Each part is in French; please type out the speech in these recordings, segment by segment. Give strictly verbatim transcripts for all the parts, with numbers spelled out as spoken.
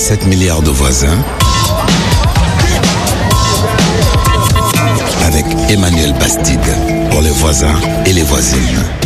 sept milliards de voisins avec Emmanuel Bastide pour les voisins et les voisines.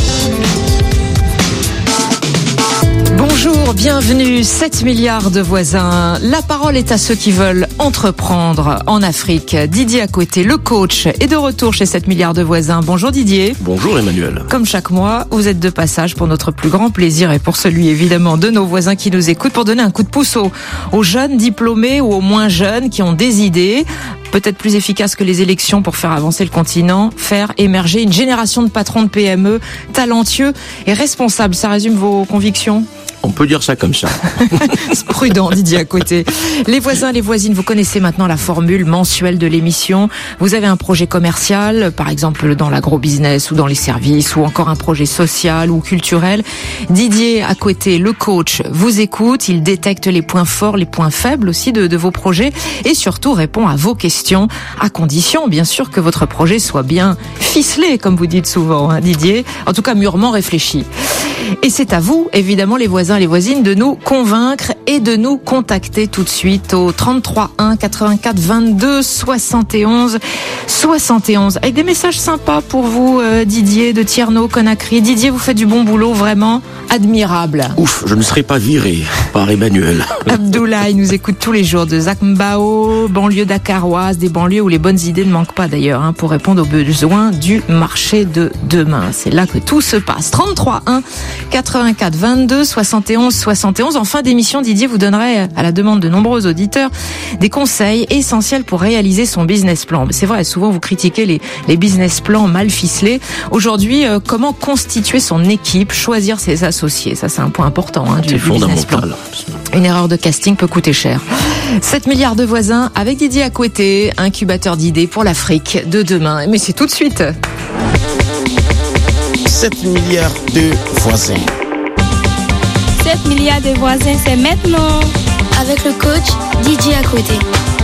Bonjour, bienvenue, sept milliards de voisins. La parole est à ceux qui veulent entreprendre en Afrique. Didier Akwete, le coach, est de retour chez sept milliards de voisins. Bonjour Didier. Bonjour Emmanuel. Comme chaque mois, vous êtes de passage pour notre plus grand plaisir et pour celui évidemment de nos voisins qui nous écoutent, pour donner un coup de pouce aux, aux jeunes diplômés ou aux moins jeunes qui ont des idées, peut-être plus efficaces que les élections pour faire avancer le continent, faire émerger une génération de patrons de P M E talentueux et responsables. Ça résume vos convictions ? On peut dire ça comme ça. C'est prudent, Didier Akwete. Les voisins, les voisines, vous connaissez maintenant la formule mensuelle de l'émission. Vous avez un projet commercial, par exemple dans l'agro-business ou dans les services, ou encore un projet social ou culturel. Didier Akwete, le coach, vous écoute. Il détecte les points forts, les points faibles aussi de, de vos projets et surtout répond à vos questions, à condition, bien sûr, que votre projet soit bien ficelé, comme vous dites souvent, hein, Didier. En tout cas, mûrement réfléchi. Et c'est à vous, évidemment, les voisins et les voisines, de nous convaincre et de nous contacter tout de suite au trente-trois un quatre-vingt-quatre vingt-deux soixante et onze soixante et onze avec des messages sympas pour vous, euh, Didier de Tierno, Conakry. Didier, vous faites du bon boulot, vraiment admirable. Ouf, je ne serai pas viré par Emmanuel. Abdoulaye nous écoute tous les jours de Zakmbao, banlieue dakaroise, des banlieues où les bonnes idées ne manquent pas d'ailleurs, hein, pour répondre aux besoins du marché de demain. C'est là que tout se passe. trente-trois un quatre-vingt-quatre vingt-deux soixante et onze soixante et onze. En fin d'émission, Didier vous donnerait, à la demande de nombreux auditeurs, des conseils essentiels pour réaliser son business plan. C'est vrai, souvent vous critiquez les, les business plans mal ficelés. Aujourd'hui, euh, comment constituer son équipe, choisir ses associés. Ça, c'est un point important, hein, du, c'est du business plan. Une erreur de casting peut coûter cher. sept milliards de voisins avec Didier Akwete, incubateur d'idées pour l'Afrique de demain. Mais c'est tout de suite. sept milliards de voisins. sept milliards de voisins, c'est maintenant. Avec le coach Didier Akwete.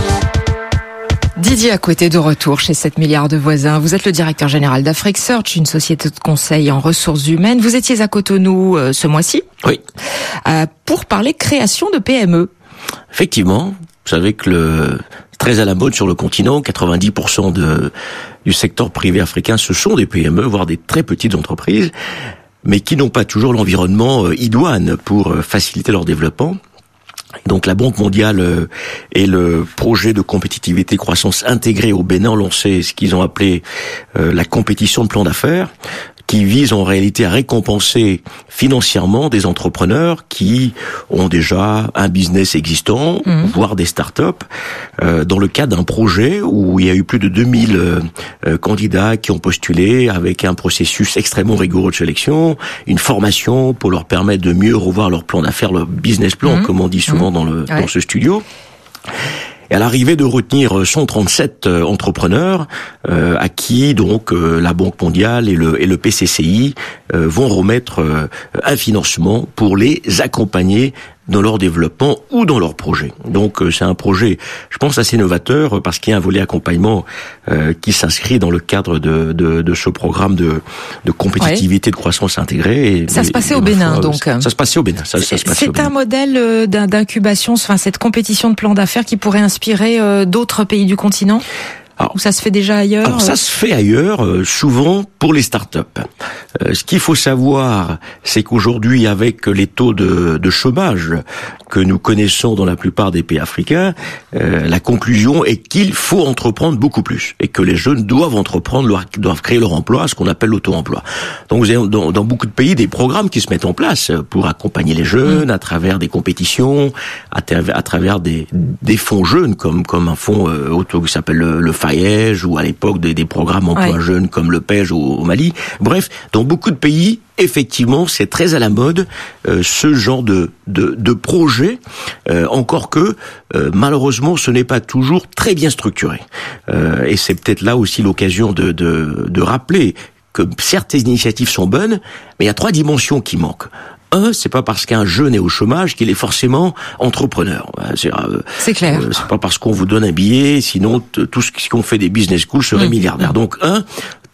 Didier Akwete de retour chez sept milliards de voisins. Vous êtes le directeur général d'Afrique Search, une société de conseil en ressources humaines. Vous étiez à Cotonou euh, ce mois-ci. Oui. Euh, pour parler création de P M E. Effectivement, vous savez que le très à la mode sur le continent, quatre-vingt-dix pour cent de, du secteur privé africain, ce sont des P M E, voire des très petites entreprises, mais qui n'ont pas toujours l'environnement euh, idoine pour euh, faciliter leur développement. Donc la Banque mondiale euh, et le projet de compétitivité croissance intégrée au Bénin ont lancé ce qu'ils ont appelé euh, la compétition de plan d'affaires, qui vise en réalité à récompenser financièrement des entrepreneurs qui ont déjà un business existant, mmh. voire des startups, euh, dans le cadre d'un projet où il y a eu plus de deux mille euh, candidats qui ont postulé avec un processus extrêmement rigoureux de sélection, une formation pour leur permettre de mieux revoir leur plan d'affaires, leur business plan, mmh. comme on dit souvent mmh. dans, le, ouais. dans ce studio. Et à l'arrivée de retenir cent trente-sept euh, entrepreneurs euh, à qui donc euh, la Banque mondiale et le, et le P C C I euh, vont remettre euh, un financement pour les accompagner dans leur développement ou dans leur projet. Donc euh, c'est un projet, je pense, assez novateur parce qu'il y a un volet accompagnement euh, qui s'inscrit dans le cadre de, de, de ce programme de, de compétitivité, ouais. de croissance intégrée. Et, ça et, se passait et, au Bénin, fois, donc. Ça, ça se passait au Bénin. Ça, ça se passait c'est au Bénin. Un modèle d'incubation, enfin cette compétition de plan d'affaires qui pourrait inspirer euh, d'autres pays du continent. Alors, ou ça se fait déjà ailleurs? Alors ça se fait ailleurs, euh, souvent pour les startups. Euh, ce qu'il faut savoir, c'est qu'aujourd'hui, avec les taux de, de chômage que nous connaissons dans la plupart des pays africains, euh, la conclusion est qu'il faut entreprendre beaucoup plus et que les jeunes doivent entreprendre, leur, doivent créer leur emploi, ce qu'on appelle l'auto-emploi. Donc vous avez dans, dans beaucoup de pays des programmes qui se mettent en place pour accompagner les jeunes mmh. à travers des compétitions, à, à travers des, des fonds jeunes comme comme un fonds euh, auto qui s'appelle le, le Faège ou à l'époque des, des programmes emploi ouais. jeunes comme le P E J au, au Mali. Bref, dans beaucoup de pays, effectivement, c'est très à la mode euh, ce genre de de, de projet. Euh, encore que euh, malheureusement, ce n'est pas toujours très bien structuré. Euh, et c'est peut-être là aussi l'occasion de de, de rappeler que certaines initiatives sont bonnes, mais il y a trois dimensions qui manquent. Un, c'est pas parce qu'un jeune est au chômage qu'il est forcément entrepreneur. C'est, euh, c'est clair. Euh, c'est pas parce qu'on vous donne un billet, sinon t- tout ce qu'on fait des business schools serait mmh. milliardaire. Donc un,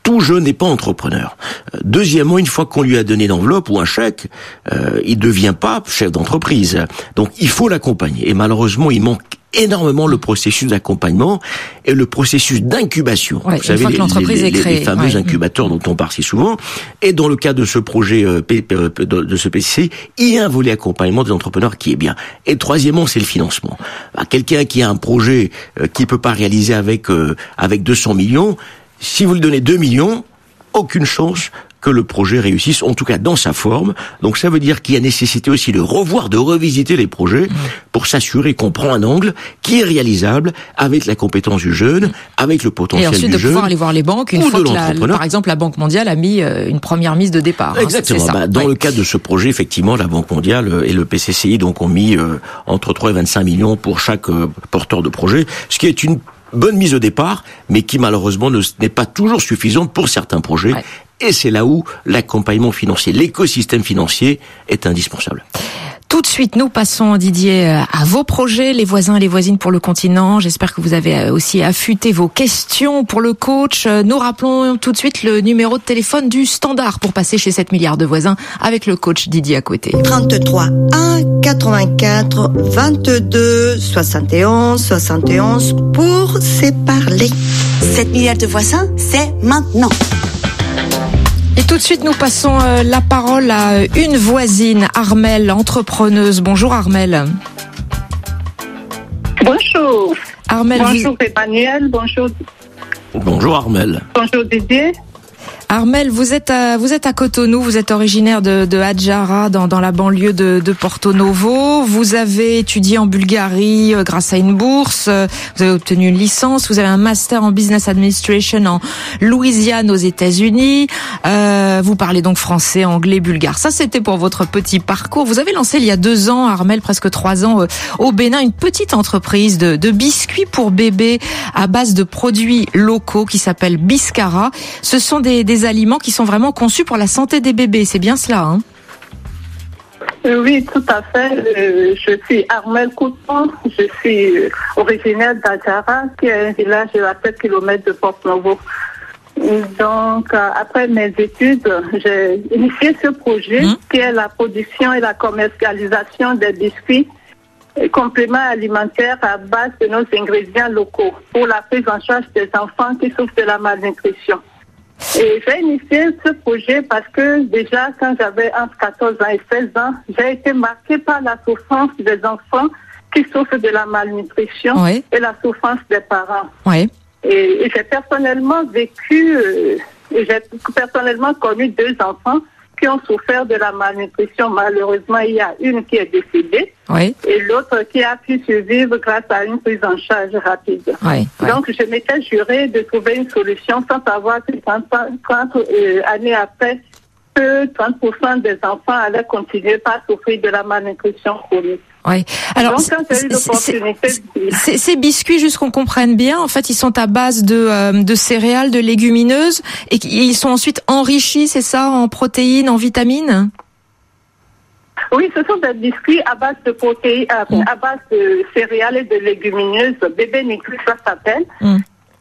tout jeune n'est pas entrepreneur. Deuxièmement, une fois qu'on lui a donné l'enveloppe ou un chèque, euh, il devient pas chef d'entreprise. Donc il faut l'accompagner. Et malheureusement, il manque énormément le processus d'accompagnement et le processus d'incubation. Ouais, Vous savez, les, les, les, les fameux ouais. incubateurs dont on parle si souvent. Et dans le cas de ce projet, euh, de ce P C C, il y a un volet accompagnement des entrepreneurs qui est bien. Et troisièmement, c'est le financement. À quelqu'un qui a un projet euh, qui peut pas réaliser avec euh, avec deux cents millions, si vous lui donnez deux millions, aucune chance que le projet réussisse, en tout cas dans sa forme. Donc ça veut dire qu'il y a nécessité aussi de revoir, de revisiter les projets pour s'assurer qu'on prend un angle qui est réalisable avec la compétence du jeune, avec le potentiel du jeune. Et ensuite de pouvoir aller voir les banques une fois que, la, par exemple, la Banque mondiale a mis une première mise de départ. Exactement. Hein, c'est ça. Bah, dans ouais. le cadre de ce projet, effectivement, la Banque mondiale et le P C C I donc ont mis euh, entre trois et vingt-cinq millions pour chaque euh, porteur de projet, ce qui est une bonne mise au départ, mais qui malheureusement ne, n'est pas toujours suffisante pour certains projets. Ouais. Et c'est là où l'accompagnement financier, l'écosystème financier est indispensable. Tout de suite, nous passons, Didier, à vos projets, les voisins et les voisines pour le continent. J'espère que vous avez aussi affûté vos questions pour le coach. Nous rappelons tout de suite le numéro de téléphone du standard pour passer chez sept milliards de voisins avec le coach Didier à côté. trente-trois un quatre-vingt-quatre vingt-deux soixante et onze soixante et onze pour se parler. sept milliards de voisins, c'est maintenant. Et tout de suite, nous passons euh, la parole à une voisine, Armelle, entrepreneuse. Bonjour Armelle. Bonjour. Armelle, bonjour vous... Emmanuel, bonjour. Bonjour Armelle. Bonjour Didier. Armelle, vous êtes à, vous êtes à Cotonou, vous êtes originaire de, de Hadjara, dans, dans la banlieue de, de Porto Novo. Vous avez étudié en Bulgarie euh, grâce à une bourse. Euh, vous avez obtenu une licence. Vous avez un master en business administration en Louisiane aux États-Unis. Euh, vous parlez donc français, anglais, bulgare. Ça, c'était pour votre petit parcours. Vous avez lancé il y a deux ans, Armelle, presque trois ans, euh, au Bénin, une petite entreprise de, de biscuits pour bébés à base de produits locaux qui s'appelle Biscara. Ce sont des, des aliments qui sont vraiment conçus pour la santé des bébés, c'est bien cela, hein? Oui, tout à fait. Euh, je suis Armelle Couton, je suis originaire d'Adjara, qui est un village à sept kilomètres de Porto-Novo. Donc, euh, après mes études, j'ai initié ce projet mmh. qui est la production et la commercialisation des biscuits et compléments alimentaires à base de nos ingrédients locaux pour la prise en charge des enfants qui souffrent de la malnutrition. Et j'ai initié ce projet parce que déjà quand j'avais entre quatorze ans et seize ans, j'ai été marquée par la souffrance des enfants qui souffrent de la malnutrition oui. et la souffrance des parents. Oui. Et, et j'ai personnellement vécu, euh, et j'ai personnellement connu deux enfants qui ont souffert de la malnutrition. Malheureusement, il y a une qui est décédée oui. et l'autre qui a pu survivre grâce à une prise en charge rapide. Oui, oui. Donc, je m'étais jurée de trouver une solution sans savoir que trente, trente euh, années après, que trente pour cent des enfants allaient continuer par souffrir de la malnutrition chronique. Oui. Alors, donc, quand j'ai eu l'opportunité, c'est, ces biscuits, juste qu'on comprenne bien, en fait, ils sont à base de, euh, de céréales, de légumineuses, et ils sont ensuite enrichis, c'est ça, en protéines, en vitamines? Oui, ce sont des biscuits à base de protéines, à, mmh. à base de céréales et de légumineuses. Bébé Nutri, ça s'appelle. Mmh.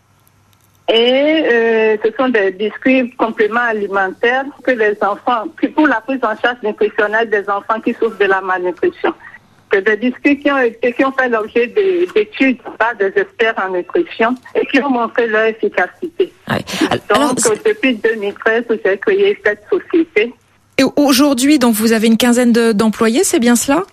Et euh, ce sont des biscuits compléments alimentaires que les enfants, pour la prise en charge nutritionnelle des enfants qui souffrent de la malnutrition. C'est des biscuits qui ont été, qui ont fait l'objet d'études par des experts en nutrition et qui ont montré leur efficacité. Ouais. Alors, donc, depuis deux mille treize, j'ai créé cette société. Et aujourd'hui, donc, vous avez une quinzaine de, d'employés, c'est bien cela?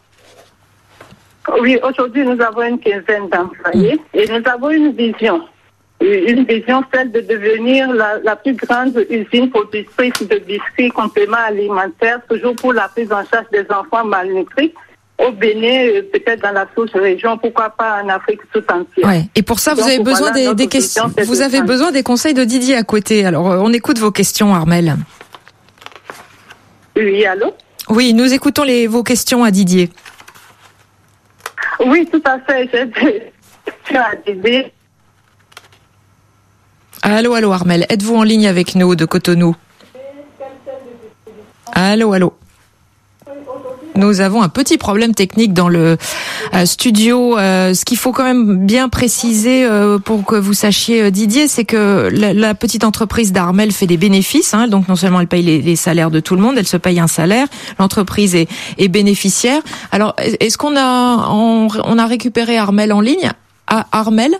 Oui, aujourd'hui, nous avons une quinzaine d'employés mmh. et nous avons une vision. Une vision, celle de devenir la, la plus grande usine productrice de biscuits compléments alimentaires, toujours pour la prise en charge des enfants malnutris. Au Bénin, peut-être dans la sous-région, pourquoi pas en Afrique tout entière. Ouais. Et pour ça, vous Donc, avez besoin voilà, des, des questions. Vous avez besoin des conseils de Didier à côté. Alors, euh, on écoute vos questions, Armelle. Oui, allô? Oui, nous écoutons les, vos questions à Didier. Oui, tout à fait. J'ai des questions à Didier. Allô, allô, Armelle. Êtes-vous en ligne avec nous de Cotonou? Allô, allô. Nous avons un petit problème technique dans le euh, studio. Euh, ce qu'il faut quand même bien préciser euh, pour que vous sachiez, euh, Didier, c'est que la, la petite entreprise d'Armel fait des bénéfices. Hein, donc non seulement elle paye les, les salaires de tout le monde, elle se paye un salaire. L'entreprise est, est bénéficiaire. Alors, est-ce qu'on a on, on a récupéré Armel en ligne? À Armel?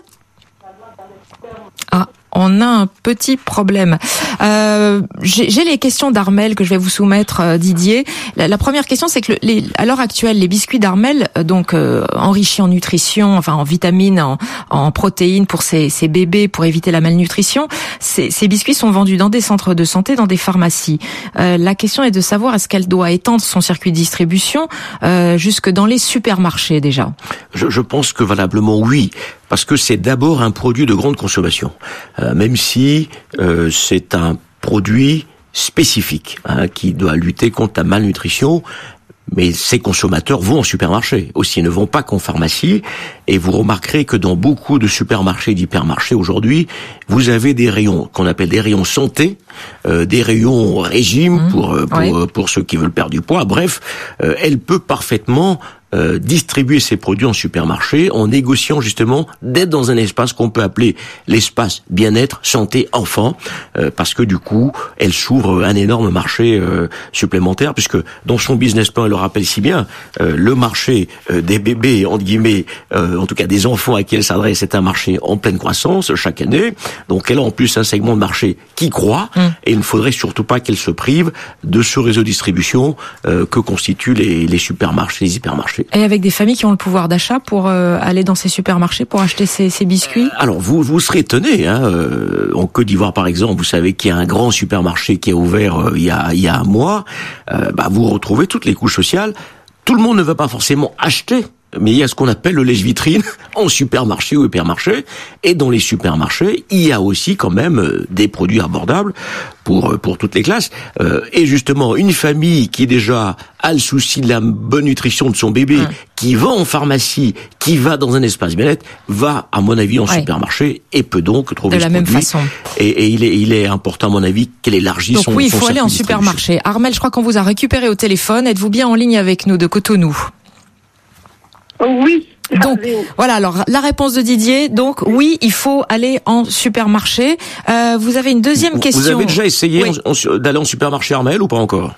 Ah. On a un petit problème. Euh, j'ai, j'ai les questions d'Armel que je vais vous soumettre, euh, Didier. La, la première question, c'est que le, les, à l'heure actuelle, les biscuits d'Armel, euh, donc euh, enrichis en nutrition, enfin en vitamines, en, en protéines pour ces, ces bébés, pour éviter la malnutrition, ces, ces biscuits sont vendus dans des centres de santé, dans des pharmacies. Euh, la question est de savoir est-ce qu'elle doit étendre son circuit de distribution euh, jusque dans les supermarchés déjà. Je, je pense que valablement oui. Parce que c'est d'abord un produit de grande consommation, euh, même si euh, c'est un produit spécifique hein, qui doit lutter contre la malnutrition. Mais ces consommateurs vont en supermarché aussi, ils ne vont pas qu'en pharmacie. Et vous remarquerez que dans beaucoup de supermarchés et d'hypermarchés aujourd'hui, vous avez des rayons qu'on appelle des rayons santé, euh, des rayons régime pour pour, oui. pour pour ceux qui veulent perdre du poids. Bref, euh, elle peut parfaitement Euh, distribuer ses produits en supermarché en négociant justement d'être dans un espace qu'on peut appeler l'espace bien-être, santé, enfant, euh, parce que du coup, elle s'ouvre un énorme marché euh, supplémentaire, puisque dans son business plan, elle le rappelle si bien, euh, le marché euh, des bébés, entre guillemets, euh, en tout cas des enfants à qui elle s'adresse, c'est un marché en pleine croissance chaque année, donc elle a en plus un segment de marché qui croît, mmh. et il ne faudrait surtout pas qu'elle se prive de ce réseau de distribution euh, que constituent les, les supermarchés, les hypermarchés. Et avec des familles qui ont le pouvoir d'achat pour euh, aller dans ces supermarchés pour acheter ces, ces biscuits. Alors vous vous serez étonné, hein, euh, en Côte d'Ivoire par exemple, vous savez qu'il y a un grand supermarché qui est ouvert euh, il y a il y a un mois. Euh, bah vous retrouvez toutes les couches sociales. Tout le monde ne va pas forcément acheter, mais il y a ce qu'on appelle le lèche-vitrine en supermarché ou hypermarché. Et dans les supermarchés, il y a aussi quand même des produits abordables pour pour toutes les classes. Euh, et justement, une famille qui déjà a le souci de la bonne nutrition de son bébé, mmh. qui va en pharmacie, qui va dans un espace bien-être, va, à mon avis, en ouais. supermarché et peut donc trouver de la ce même produit. façon. Et, et il est il est important, à mon avis, qu'elle élargisse donc son. Oui, il son faut aller en supermarché. Armel, je crois qu'on vous a récupéré au téléphone. Êtes-vous bien en ligne avec nous de Cotonou? Oui. Donc voilà, alors la réponse de Didier, donc oui, il faut aller en supermarché. Euh, vous avez une deuxième vous, question. Vous avez déjà essayé oui. en, en, d'aller en supermarché, Armel, ou pas encore?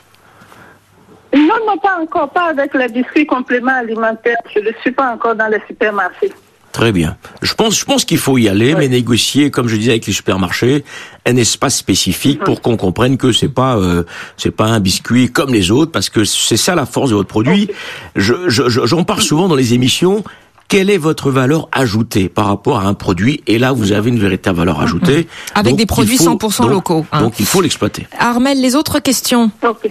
Non, non, pas encore, pas avec les biscuits compléments alimentaires. Je ne suis pas encore dans les supermarchés. Très bien. Je pense, je pense qu'il faut y aller, oui. mais négocier, comme je disais avec les supermarchés, un espace spécifique pour qu'on comprenne que c'est pas, euh, c'est pas un biscuit comme les autres, parce que c'est ça la force de votre produit. Je, je, j'en parle souvent dans les émissions. Quelle est votre valeur ajoutée par rapport à un produit? Et là, vous avez une véritable valeur ajoutée. Avec donc, des produits faut, cent pour cent donc, locaux. Hein. Donc, il faut l'exploiter. Armel, les autres questions? Ok.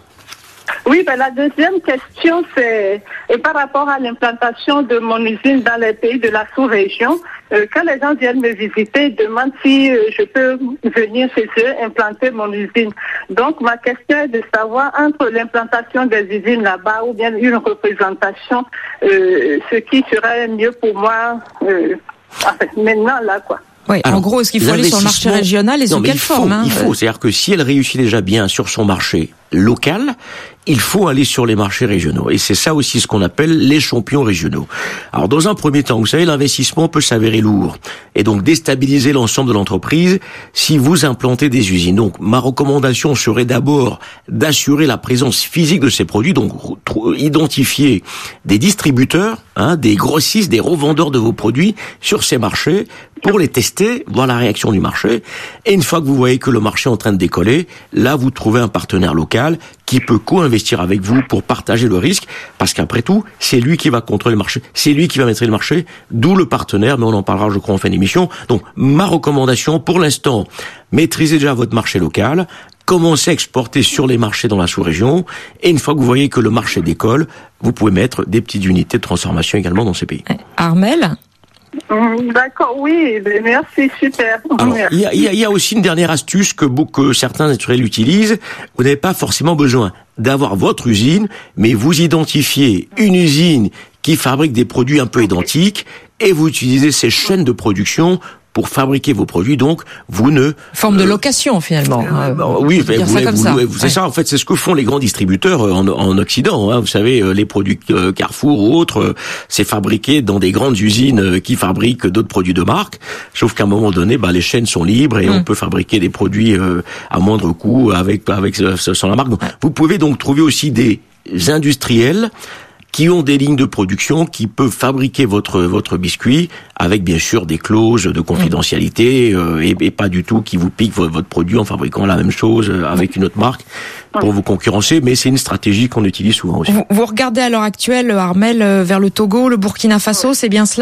Oui, ben la deuxième question, c'est et par rapport à l'implantation de mon usine dans les pays de la sous-région. Euh, quand les gens viennent me visiter, ils demandent si euh, je peux venir chez eux implanter mon usine. Donc, ma question est de savoir entre l'implantation des usines là-bas ou bien une représentation, euh, ce qui serait mieux pour moi euh, enfin, maintenant, là, quoi. Oui, alors, en gros, est-ce qu'il faut aller sur le marché régional et sous quelle forme hein, Il faut, c'est-à-dire que si elle réussit déjà bien sur son marché local, il faut aller sur les marchés régionaux. Et c'est ça aussi ce qu'on appelle les champions régionaux. Alors, dans un premier temps, vous savez, l'investissement peut s'avérer lourd et donc déstabiliser l'ensemble de l'entreprise si vous implantez des usines. Donc, ma recommandation serait d'abord d'assurer la présence physique de ces produits, donc identifier des distributeurs, hein, des grossistes, des revendeurs de vos produits sur ces marchés pour les tester, voir la réaction du marché. Et une fois que vous voyez que le marché est en train de décoller, là, vous trouvez un partenaire local qui peut co-investir avec vous pour partager le risque, parce qu'après tout, c'est lui qui va contrôler le marché, c'est lui qui va maîtriser le marché, d'où le partenaire, mais on en parlera, je crois, en fin d'émission. Donc, ma recommandation, pour l'instant, maîtrisez déjà votre marché local, commencez à exporter sur les marchés dans la sous-région, et une fois que vous voyez que le marché décolle, vous pouvez mettre des petites unités de transformation également dans ces pays. Armel ? D'accord, oui, merci, super. Alors, il y a, y, a, y a aussi une dernière astuce que beaucoup, certains industriels utilisent. Vous n'avez pas forcément besoin d'avoir votre usine, mais vous identifiez une usine qui fabrique des produits un peu identiques et vous utilisez ces chaînes de production pour fabriquer vos produits. Donc, vous ne... Forme de location, finalement. Euh, bah, oui, vous, ça comme vous, ça. Vous, c'est ouais. ça, en fait, c'est ce que font les grands distributeurs en, en Occident. Hein. Vous savez, les produits Carrefour ou autres, c'est fabriqué dans des grandes usines qui fabriquent d'autres produits de marque. Sauf qu'à un moment donné, bah, les chaînes sont libres et mmh. on peut fabriquer des produits euh, à moindre coût avec avec sans la marque. Donc, vous pouvez donc trouver aussi des industriels qui ont des lignes de production, qui peuvent fabriquer votre votre biscuit avec bien sûr des clauses de confidentialité euh, et, et pas du tout qui vous piquent votre, votre produit en fabriquant la même chose avec une autre marque pour vous concurrencer. Mais c'est une stratégie qu'on utilise souvent aussi. Vous, vous regardez à l'heure actuelle, Armel, vers le Togo, le Burkina Faso, c'est bien cela ?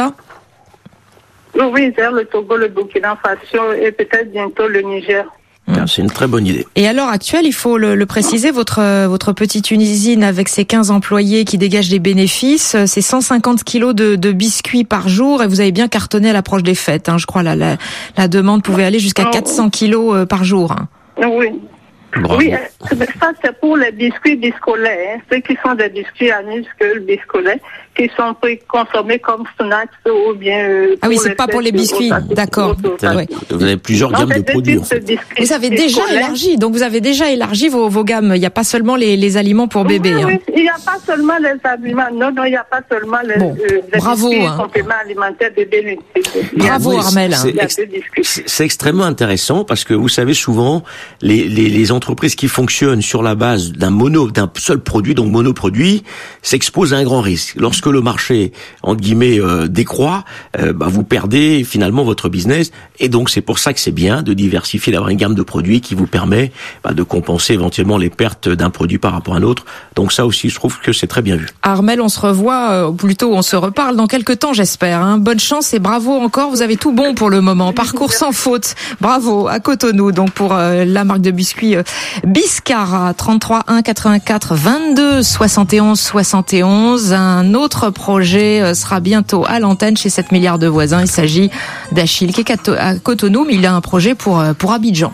Oui, vers le Togo, le Burkina Faso et peut-être bientôt le Niger. C'est une très bonne idée. Et à l'heure actuelle, il faut le, le préciser, votre votre petite usine avec ses quinze employés qui dégagent des bénéfices, c'est cent cinquante kilos de, de biscuits par jour et vous avez bien cartonné à l'approche des fêtes. Hein, je crois la, la la demande pouvait aller jusqu'à quatre cents kilos par jour. Hein. Oui. Bravo. Oui, ça c'est pour les biscuits biscolets, hein, ceux qui sont des biscuits à minuscules biscolets, qui sont consommés comme snacks ou bien... Euh, ah oui, c'est pas pour les biscuits, d'accord. Ouais. Vous avez plusieurs non, gammes de produits. En fait. Vous avez déjà élargi, donc vous avez déjà élargi vos, vos gammes. Il n'y a pas seulement les, les aliments pour bébés. Oui, hein. oui, il n'y a pas seulement les aliments, non, non, il n'y a pas seulement les, bon, euh, les bravo, biscuits hein. compléments alimentaires bébés. Bravo, oui, Armel. C'est, ex- c'est, c'est extrêmement intéressant parce que vous savez souvent, les, les, les entreprises qui fonctionnent sur la base d'un mono, d'un seul produit, donc monoproduit, s'exposent à un grand risque. Lorsque le marché, entre guillemets, euh, décroît, euh, bah, vous perdez finalement votre business. Et donc, c'est pour ça que c'est bien de diversifier, d'avoir une gamme de produits qui vous permet bah, de compenser éventuellement les pertes d'un produit par rapport à un autre. Donc ça aussi, je trouve que c'est très bien vu. Armel, on se revoit, euh, plutôt on se reparle dans quelques temps, j'espère. Hein. Bonne chance et bravo encore. Vous avez tout bon pour le moment. Parcours sans faute. Bravo à Cotonou, donc pour euh, la marque de biscuits euh, Biscara. trente-trois un quatre-vingt-quatre vingt-deux soixante et onze soixante et onze. Un autre projet euh, sera bientôt à l'antenne chez sept milliards de voisins. Il s'agit d'Achille qui est à Cotonou, mais il a un projet pour euh, pour Abidjan.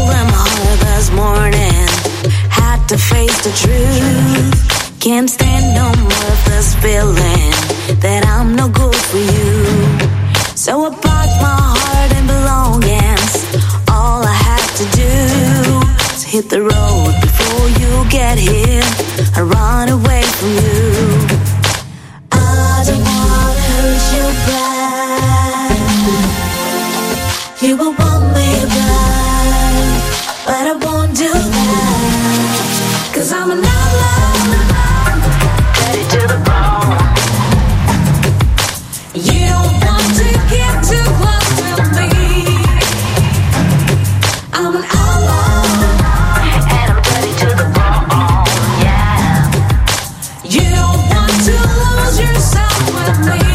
Can't stand no more of this feeling that I'm no good for you. So I packed my heart and belongings. All I have to do is hit the road before you get here. I run away from you. I don't wanna hurt you back. You will want me back, but I won't do that. Cause I'm an outlaw. To the bone. You don't want to get too close to me. I'm an outlaw, and I'm ready to the bone. Yeah. You don't want to lose yourself with me.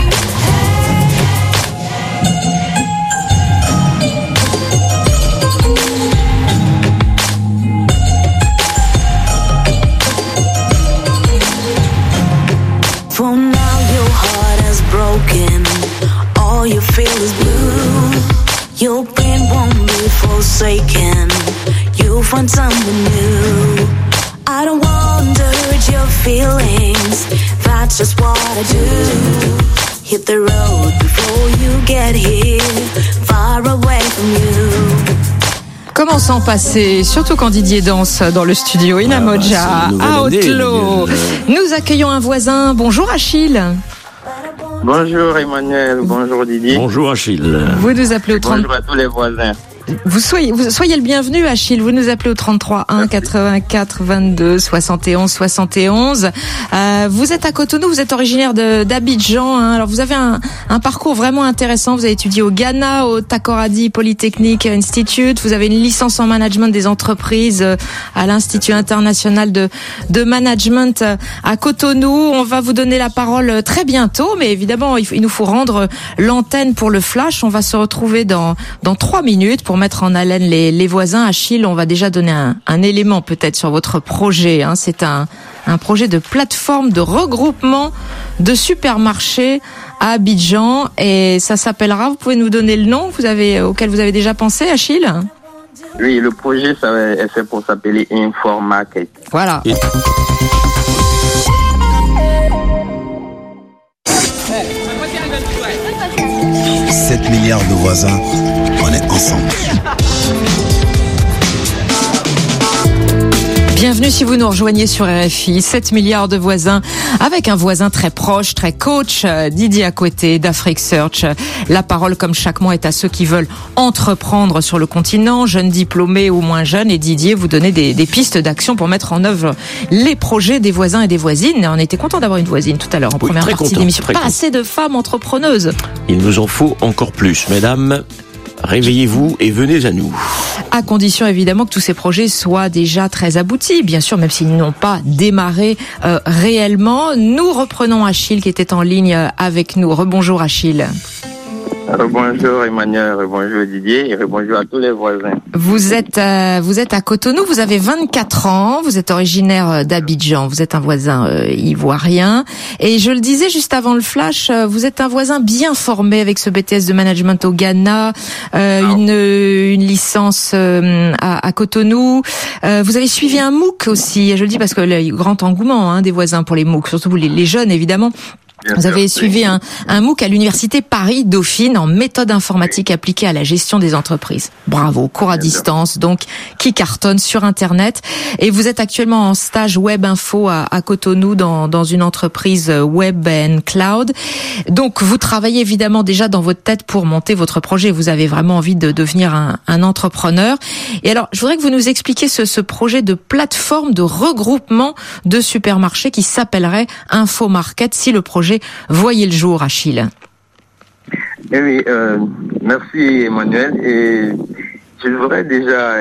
For now your heart is broken, all you feel is blue. Your pain won't be forsaken, you'll find someone new. I don't want to hurt your feelings, that's just what I do. Hit the road before you get here, far away from you. Comment s'en passer, surtout quand Didier danse dans le studio Inamoja ah bah, à Otlo. Nous accueillons un voisin. Bonjour Achille. Bonjour Emmanuel, bonjour Didier. Bonjour Achille. Vous nous appelez au trente. Bonjour à tous les voisins. Vous soyez, vous soyez le bienvenu, Achille. Vous nous appelez au trente-trois un quatre-vingt-quatre vingt-deux soixante et onze soixante et onze. Euh, vous êtes à Cotonou, vous êtes originaire de, d'Abidjan. Hein. Alors vous avez un, un parcours vraiment intéressant. Vous avez étudié au Ghana, au Takoradi Polytechnic Institute. Vous avez une licence en management des entreprises à l'Institut international de, de management à Cotonou. On va vous donner la parole très bientôt, mais évidemment il, faut, il nous faut rendre l'antenne pour le flash. On va se retrouver dans dans trois minutes pour mettre en haleine les, les voisins. Achille, on va déjà donner un, un élément peut-être sur votre projet. Hein. C'est un, un projet de plateforme de regroupement de supermarchés à Abidjan et ça s'appellera, vous pouvez nous donner le nom vous avez, auquel vous avez déjà pensé, Achille? Oui, le projet, ça va, c'est pour s'appeler Informarket. Voilà. Et... sept milliards de voisins, on est ensemble. Bienvenue si vous nous rejoignez sur R F I, sept milliards de voisins, avec un voisin très proche, très coach, Didier Akoueté d'Afrique Search. La parole, comme chaque mois, est à ceux qui veulent entreprendre sur le continent, jeunes diplômés ou moins jeunes. Et Didier, vous donnez des, des pistes d'action pour mettre en œuvre les projets des voisins et des voisines. On était content d'avoir une voisine tout à l'heure en Oui, première partie content, de l'émission. Pas content. assez de femmes entrepreneuses. Il nous en faut encore plus. Mesdames, réveillez-vous et venez à nous. À condition évidemment que tous ces projets soient déjà très aboutis, bien sûr, même s'ils n'ont pas démarré euh, réellement. Nous reprenons Achille qui était en ligne avec nous. Rebonjour Achille. Bonjour Emmanuel, bonjour Didier et bonjour à tous les voisins. Vous êtes euh, vous êtes à Cotonou, vous avez vingt-quatre ans, vous êtes originaire d'Abidjan, vous êtes un voisin euh, ivoirien et je le disais juste avant le flash, euh, vous êtes un voisin bien formé avec ce B T S de management au Ghana, euh, une une licence euh, à, à Cotonou. Euh, vous avez suivi un MOOC aussi, je le dis parce que le grand engouement hein, des voisins pour les MOOC, surtout les, les jeunes évidemment. Bien Vous sûr, avez oui. suivi un, un MOOC à l'université Paris-Dauphine en méthode informatique appliquée à la gestion des entreprises. Bravo, cours à Bien distance, donc qui cartonne sur Internet. Et vous êtes actuellement en stage Web Info à, à Cotonou dans, dans une entreprise Web and Cloud. Donc vous travaillez évidemment déjà dans votre tête pour monter votre projet. Vous avez vraiment envie de devenir un, un entrepreneur. Et alors, je voudrais que vous nous expliquiez ce, ce projet de plateforme de regroupement de supermarchés qui s'appellerait InfoMarket si le projet voyez le jour, Achille. Eh oui, euh, merci Emmanuel. Et je voudrais déjà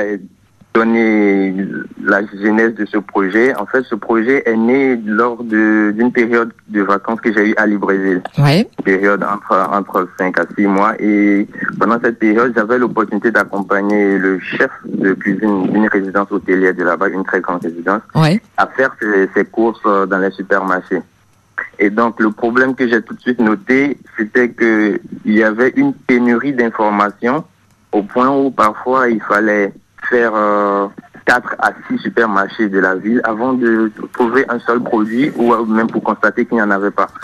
donner la genèse de ce projet. En fait, ce projet est né lors de, d'une période de vacances que j'ai eue à Libreville. Ouais. Période entre, entre cinq à six mois. Et pendant cette période, j'avais l'opportunité d'accompagner le chef de cuisine d'une résidence hôtelière de là-bas, une très grande résidence, Ouais. à faire ses, ses courses dans les supermarchés. Et donc, le problème que j'ai tout de suite noté, c'était que il y avait une pénurie d'informations au point où parfois il fallait faire euh, quatre à six supermarchés de la ville avant de trouver un seul produit ou même pour constater qu'il n'y en avait pas.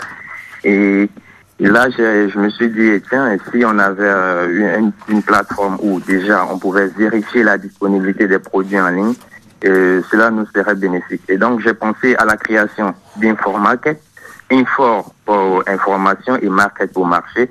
Et là, j'ai, je me suis dit, tiens, et si on avait euh, une, une plateforme où déjà on pouvait vérifier la disponibilité des produits en ligne, euh, cela nous serait bénéfique. Et donc, j'ai pensé à la création d'InfoMarket, Infor pour information et Market pour marché.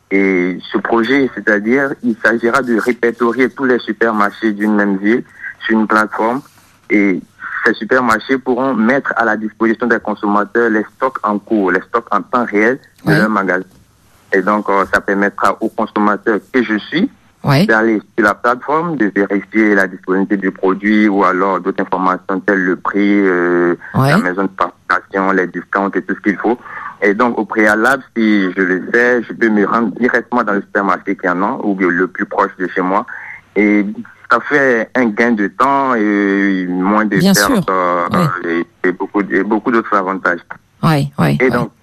Et ce projet, c'est-à-dire, il s'agira de répertorier tous les supermarchés d'une même ville sur une plateforme et ces supermarchés pourront mettre à la disposition des consommateurs les stocks en cours, les stocks en temps réel de Ouais. leur magasin. Et donc, euh, ça permettra aux consommateurs que je suis Ouais. d'aller sur la plateforme, de vérifier la disponibilité du produit ou alors d'autres informations telles le prix, euh, Ouais. la maison de participation, les discounts et tout ce qu'il faut. Et donc, au préalable, si je le sais, je peux me rendre directement dans le supermarché qui en a ou le plus proche de chez moi. Et ça fait un gain de temps et moins de Bien sûr. pertes euh, Ouais. et, et beaucoup, et beaucoup d'autres avantages. Ouais, ouais. Et ouais. donc,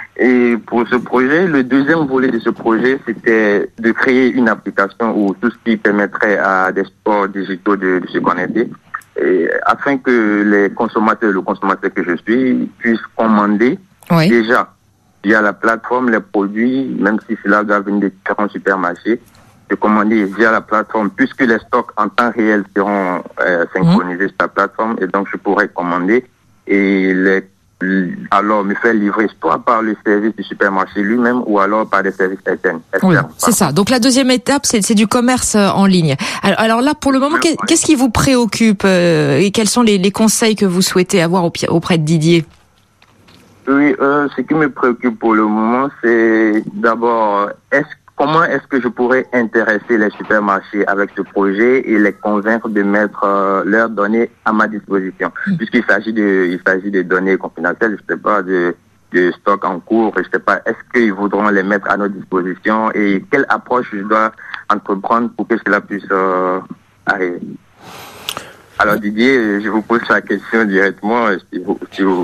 et pour ce projet, le deuxième volet de ce projet, c'était de créer une application où tout ce qui permettrait à des sports digitaux de, de se connecter, et afin que les consommateurs, le consommateur que je suis, puissent commander Ouais. déjà via la plateforme les produits, même si cela doit venir de différents supermarchés, de commander via la plateforme, puisque les stocks en temps réel seront euh, synchronisés sur la plateforme, et donc je pourrais commander et les alors me faire livrer soit par le service du supermarché lui-même ou alors par des services externes. Oui, c'est ça. Donc la deuxième étape, c'est, c'est du commerce euh, en ligne. Alors, alors là, pour le moment, qu'est- qu'est-ce qui vous préoccupe euh, et quels sont les, les conseils que vous souhaitez avoir au- auprès de Didier? Oui, euh, ce qui me préoccupe pour le moment, c'est d'abord, est-ce, comment est-ce que je pourrais intéresser les supermarchés avec ce projet et les convaincre de mettre euh, leurs données à ma disposition, mmh. puisqu'il s'agit de, il s'agit de données confidentielles, je sais pas, de, de stock en cours, je sais pas, est-ce qu'ils voudront les mettre à notre disposition et quelle approche je dois entreprendre pour que cela puisse euh, arriver. Alors Didier, je vous pose la question directement, si vous, si vous voulez.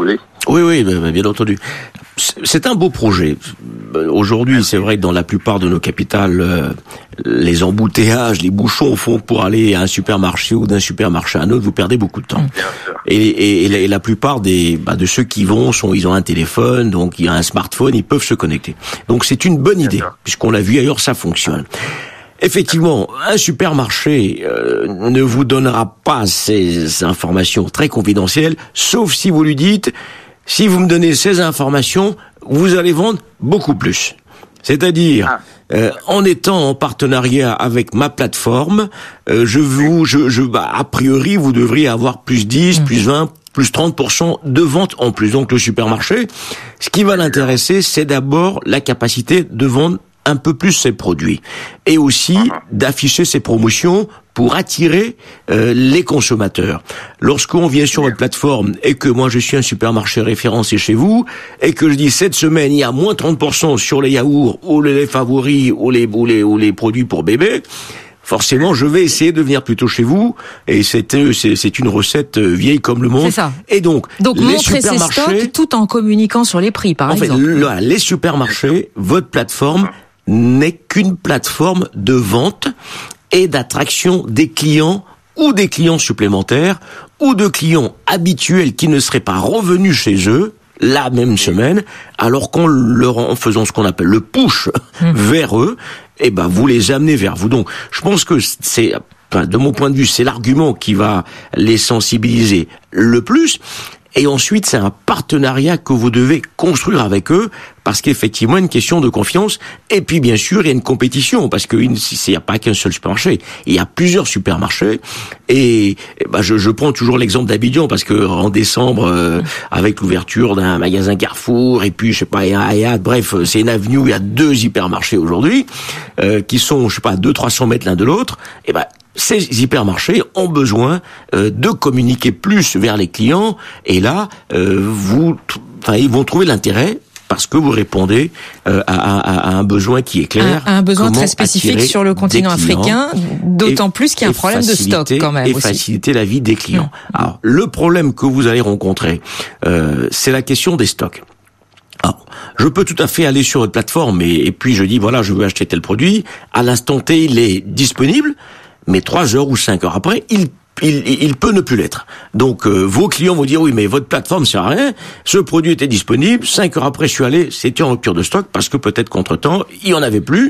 Oui, oui, bien entendu. C'est un beau projet. Aujourd'hui, c'est vrai que dans la plupart de nos capitales, euh, les embouteillages, les bouchons font pour aller à un supermarché ou d'un supermarché à un autre, vous perdez beaucoup de temps. Et, et, et, la, et la plupart des bah, de ceux qui vont, sont, ils ont un téléphone, donc il y a un smartphone, ils peuvent se connecter. Donc c'est une bonne idée, puisqu'on l'a vu ailleurs, ça fonctionne. Effectivement, un supermarché euh, ne vous donnera pas ces informations très confidentielles, sauf si vous lui dites, si vous me donnez ces informations, vous allez vendre beaucoup plus. C'est-à-dire, euh, en étant en partenariat avec ma plateforme, euh, je vous, je, je, bah, a priori, vous devriez avoir plus dix, plus vingt, plus trente pour cent de ventes en plus. Donc le supermarché, ce qui va l'intéresser, c'est d'abord la capacité de vendre un peu plus ses produits et aussi d'afficher ses promotions pour attirer euh, les consommateurs. Lorsqu'on vient sur votre plateforme et que moi je suis un supermarché référencé chez vous et que je dis cette semaine il y a moins trente pour cent sur les yaourts ou les laits favoris ou les, ou les, ou les produits pour bébé, forcément je vais essayer de venir plutôt chez vous et c'est, c'est, c'est une recette vieille comme le monde. C'est ça. Et donc, donc les montrer ses supermarchés, stocks tout en communiquant sur les prix par en exemple. fait, là, les supermarchés, votre plateforme n'est qu'une plateforme de vente et d'attraction des clients ou des clients supplémentaires ou de clients habituels qui ne seraient pas revenus chez eux la même semaine, alors qu'en leur en faisant ce qu'on appelle le push mmh. vers eux, eh ben vous les amenez vers vous. Donc, je pense que c'est, enfin, de mon point de vue, c'est l'argument qui va les sensibiliser le plus. Et ensuite, c'est un partenariat que vous devez construire avec eux, parce qu'effectivement, une question de confiance. Et puis, bien sûr, il y a une compétition, parce qu'il n'y a pas qu'un seul supermarché. Il y a plusieurs supermarchés. Et, et bah, je, je prends toujours l'exemple d'Abidjan, parce que en décembre, euh, avec l'ouverture d'un magasin Carrefour, et puis, je sais pas, un Hayat, bref, c'est une avenue où il y a deux hypermarchés aujourd'hui, euh, qui sont, je sais pas, deux cents à trois cents mètres l'un de l'autre. Et ben, ces hypermarchés ont besoin euh, de communiquer plus vers les clients et là, euh, vous, enfin, ils vont trouver l'intérêt parce que vous répondez euh, à, à, à un besoin qui est clair. Un, un besoin très spécifique sur le continent africain, d'autant et, plus qu'il y a un problème de stock quand même. Et aussi. faciliter la vie des clients. Mmh. Alors, le problème que vous allez rencontrer, euh, c'est la question des stocks. Alors, je peux tout à fait aller sur votre plateforme et, et puis je dis voilà, je veux acheter tel produit. À l'instant T, il est disponible. Mais trois heures ou cinq heures après, il, il, il peut ne plus l'être. Donc, euh, vos clients vont dire, oui, mais votre plateforme sert à rien, ce produit était disponible, cinq heures après, je suis allé, c'était en rupture de stock, parce que peut-être qu'entre-temps, il y en avait plus.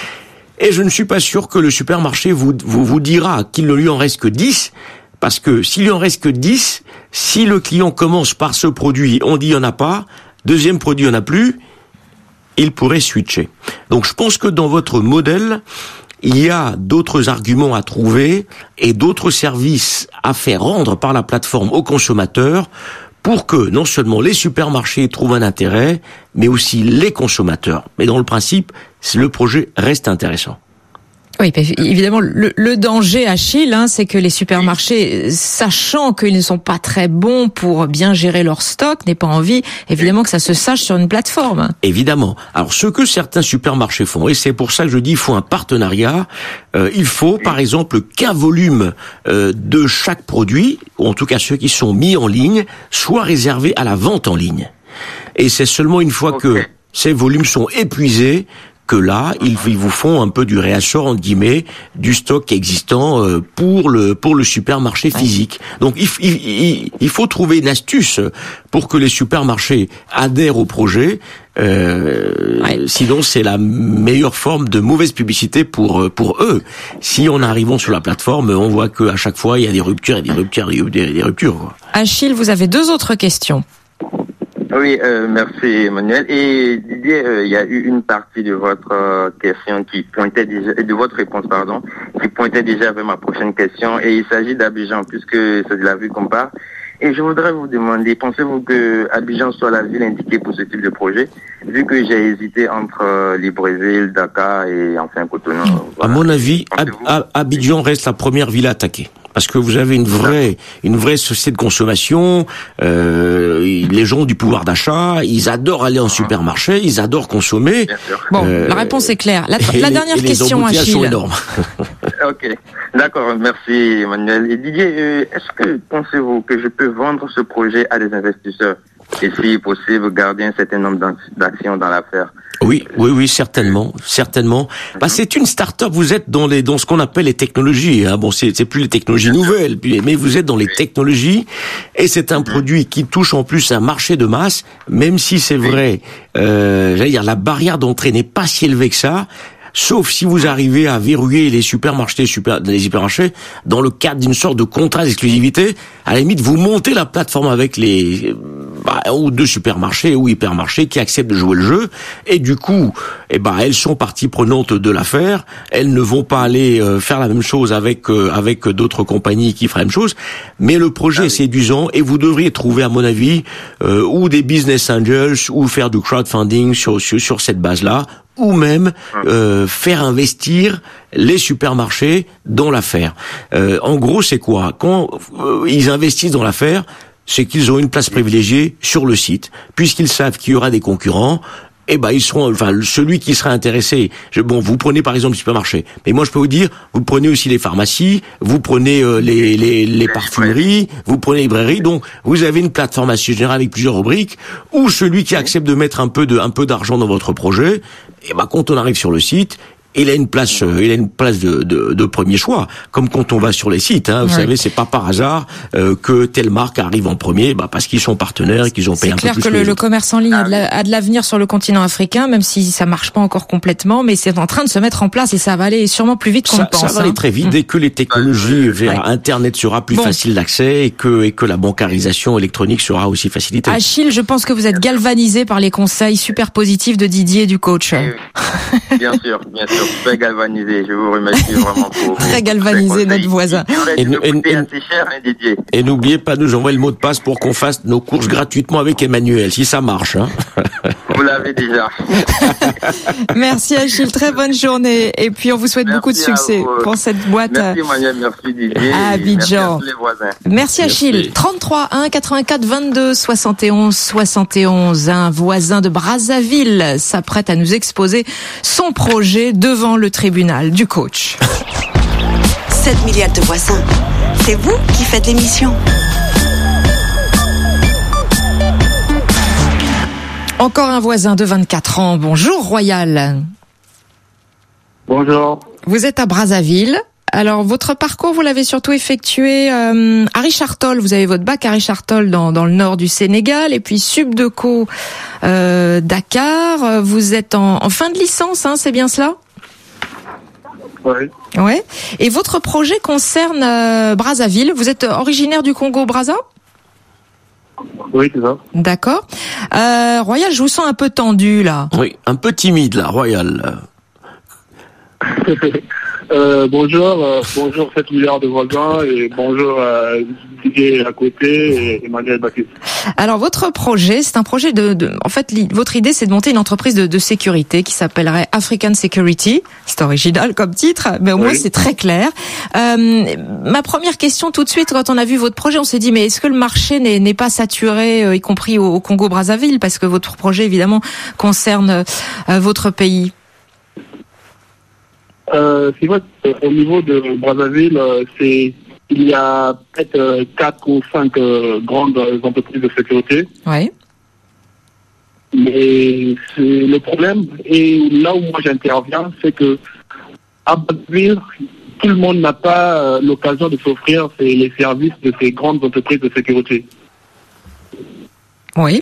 Et je ne suis pas sûr que le supermarché vous, vous, vous dira qu'il ne lui en reste que dix, parce que s'il lui en reste que dix, si le client commence par ce produit, on dit il n'y en a pas, deuxième produit, il n'y en a plus, il pourrait switcher. Donc, je pense que dans votre modèle, il y a d'autres arguments à trouver et d'autres services à faire rendre par la plateforme aux consommateurs pour que non seulement les supermarchés trouvent un intérêt, mais aussi les consommateurs. Mais dans le principe, le projet reste intéressant. Oui, évidemment, le, le danger, Achille, hein, c'est que les supermarchés, sachant qu'ils ne sont pas très bons pour bien gérer leur stock, n'aient pas envie, évidemment, que ça se sache sur une plateforme. Évidemment. Alors, ce que certains supermarchés font, et c'est pour ça que je dis il faut un partenariat, euh, il faut, par exemple, qu'un volume euh, de chaque produit, ou en tout cas ceux qui sont mis en ligne, soit réservé à la vente en ligne. Et c'est seulement une fois okay. que ces volumes sont épuisés que là, ils, ils vous font un peu du réassort, entre guillemets, du stock existant euh, pour le pour le supermarché physique. Donc, il, il, il faut trouver une astuce pour que les supermarchés adhèrent au projet. Euh, ouais. Sinon, c'est la meilleure forme de mauvaise publicité pour pour eux. Si on arrive sur la plateforme, on voit que à chaque fois, il y a des ruptures, et des ruptures, et des, des ruptures. Quoi. Achille, vous avez deux autres questions. Oui, euh, merci Emmanuel. Et Didier, euh, il y a eu une partie de votre euh, question qui pointait déjà, de votre réponse, pardon, qui pointait déjà vers ma prochaine question. Et il s'agit d'Abidjan, puisque c'est de la ville qu'on parle. Et je voudrais vous demander, pensez-vous que Abidjan soit la ville indiquée pour ce type de projet, vu que j'ai hésité entre euh, Libreville, Dakar et enfin Cotonou. Voilà. À mon avis, Ab- Ab- Abidjan reste la première ville attaquée. Parce que vous avez une vraie, une vraie société de consommation. Euh, les gens ont du pouvoir d'achat, ils adorent aller en supermarché, ils adorent consommer. Bon, euh, la réponse est claire. La, la dernière les, et question, les Achille. sont énormes. Ok, d'accord, merci Emmanuel. Et Didier, euh, est-ce que pensez-vous que je peux vendre ce projet à des investisseurs? Et si possible, garder un certain nombre d'actions dans l'affaire. Oui, oui, oui, certainement, certainement. Bah, c'est une start-up. Vous êtes dans les, dans ce qu'on appelle les technologies. Hein. Bon, c'est, c'est plus les technologies nouvelles, mais vous êtes dans les technologies, et c'est un produit qui touche en plus un marché de masse. Même si c'est vrai, euh, j'allais dire, la barrière d'entrée n'est pas si élevée que ça. Sauf si vous arrivez à verrouiller les supermarchés, super, les hypermarchés, dans le cadre d'une sorte de contrat d'exclusivité. À la limite, vous montez la plateforme avec les, bah, ou deux supermarchés ou hypermarchés qui acceptent de jouer le jeu. Et du coup, eh ben, elles sont partie prenante de l'affaire. Elles ne vont pas aller euh, faire la même chose avec, euh, avec d'autres compagnies qui feraient la même chose. Mais le projet est séduisant, et vous devriez trouver, à mon avis, euh, ou des business angels, ou faire du crowdfunding sur, sur, sur cette base-là, ou même euh, faire investir les supermarchés dans l'affaire. Euh, en gros, c'est quoi? Quand euh, ils investissent dans l'affaire, c'est qu'ils ont une place privilégiée sur le site, puisqu'ils savent qu'il y aura des concurrents. Eh ben, ils seront, enfin, celui qui sera intéressé. Je, bon, vous prenez par exemple le supermarché, mais moi je peux vous dire, vous prenez aussi les pharmacies, vous prenez euh, les, les, les parfumeries, vous prenez les librairies. Donc, vous avez une plateforme assez générale avec plusieurs rubriques, où celui qui accepte de mettre un peu de, un peu d'argent dans votre projet, eh ben, quand on arrive sur le site, il a une place, euh, il a une place de, de, de premier choix. Comme quand on va sur les sites, hein, vous oui. savez, c'est pas par hasard euh, que telle marque arrive en premier, bah parce qu'ils sont partenaires et qu'ils ont payé un peu plus. C'est clair que le, le commerce en ligne a de, la, a de l'avenir sur le continent africain, même si ça marche pas encore complètement, mais c'est en train de se mettre en place, et ça va aller sûrement plus vite qu'on ça, le pense. Ça va aller hein. très vite, mmh. dès que les technologies vers ouais. Internet sera plus bon. facile d'accès, et que et que la bancarisation électronique sera aussi facilitée. Achille, je pense que vous êtes galvanisé par les conseils super positifs de Didier et du coach. Oui, bien sûr, bien sûr, très galvanisé. Je vous remercie vraiment pour très galvanisé notre voisin. Et, et, et, cher, hein, Didier. Et n'oubliez pas de nous envoyer le mot de passe pour qu'on fasse nos courses gratuitement avec Emmanuel, si ça marche. Hein. Vous l'avez déjà. Merci Achille, très bonne journée. Et puis on vous souhaite merci beaucoup de succès pour cette boîte. Merci Manuel, merci Didier. À Abidjan. Merci à tous les voisins. Merci Achille. Merci. trente-trois un quatre-vingt-quatre vingt-deux soixante et onze soixante et onze. Un voisin de Brazzaville s'apprête à nous exposer son projet devant le tribunal du coach. sept milliards de voisins. C'est vous qui faites l'émission. Encore un voisin de vingt-quatre ans. Bonjour Royal. Bonjour. Vous êtes à Brazzaville. Alors, votre parcours, vous l'avez surtout effectué euh, à Richard Toll. Vous avez votre bac à Richard Toll dans, dans le nord du Sénégal, et puis Subdeco euh, Dakar. Vous êtes en, en fin de licence, hein, c'est bien cela ? Oui. Ouais. Et votre projet concerne euh, Brazzaville. Vous êtes originaire du Congo-Brazza ? Oui, c'est ça. D'accord. Euh, Royal, je vous sens un peu tendu, là. Oui, un peu timide, là, Royal. euh, bonjour, euh, bonjour sept milliards de voisins, et bonjour euh, Didier à côté et Emmanuel Baptiste. Alors, votre projet, c'est un projet de, de en fait, li, votre idée, c'est de monter une entreprise de, de sécurité qui s'appellerait African Security. C'est original comme titre, mais au oui. moins c'est très clair. Euh, ma première question tout de suite, quand on a vu votre projet, on s'est dit, mais est-ce que le marché n'est, n'est pas saturé, euh, y compris au, au Congo-Brazzaville, parce que votre projet, évidemment, concerne euh, votre pays? Euh, c'est vrai qu'au niveau de Brazzaville, euh, c'est il y a peut-être euh, quatre ou cinq euh, grandes entreprises de sécurité. Oui. Mais c'est le problème, et là où moi j'interviens, c'est que à Brazzaville, tout le monde n'a pas euh, l'occasion de s'offrir les services de ces grandes entreprises de sécurité. Oui.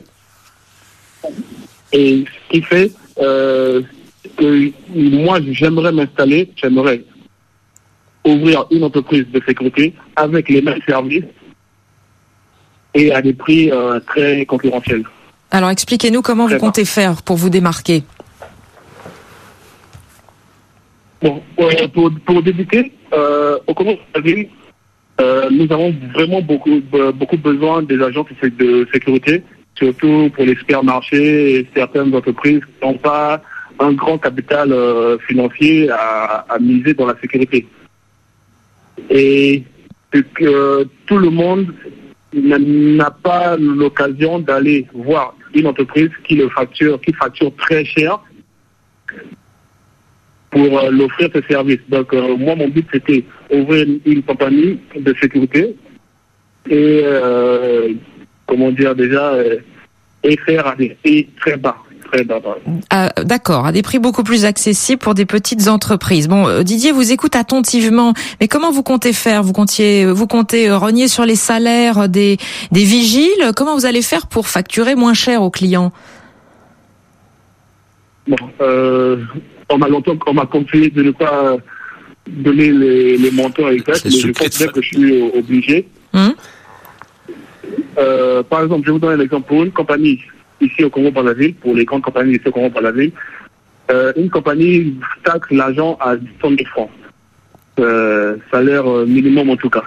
Et ce qui fait euh, que moi j'aimerais m'installer, j'aimerais ouvrir une entreprise de sécurité avec les mêmes services et à des prix euh, très concurrentiels. Alors expliquez-nous comment très vous comptez bien. faire pour vous démarquer. Bon, pour, pour débuter, euh, au Congo-Brazzaville, euh, nous avons vraiment beaucoup, beaucoup besoin des agents de sécurité, surtout pour les supermarchés et certaines entreprises qui n'ont pas un grand capital euh, financier à, à miser dans la sécurité. Et que euh, tout le monde n'a pas l'occasion d'aller voir une entreprise qui le facture, qui facture très cher pour euh, l'offrir ce service. Donc euh, moi mon but c'était ouvrir une, une compagnie de sécurité et euh, comment dire déjà euh, et faire à des prix très bas. Très bas. Ah, d'accord, à des prix beaucoup plus accessibles pour des petites entreprises. Bon, euh, Didier vous écoute attentivement, mais comment vous comptez faire? Vous comptiez, vous comptez rogner sur les salaires des, des vigiles? Comment vous allez faire pour facturer moins cher aux clients? Bon, euh, on m'a longtemps, on m'a conseillé de ne pas donner les, les montants exacts, mais je considère que je suis obligé. Hum. Euh, par exemple, je vais vous donner l'exemple pour une compagnie ici au Congo-Brazzaville, pour les grandes compagnies ici au Congo-Brazzaville, euh, une compagnie taxe l'agent à cent mille francs, euh, salaire minimum en tout cas.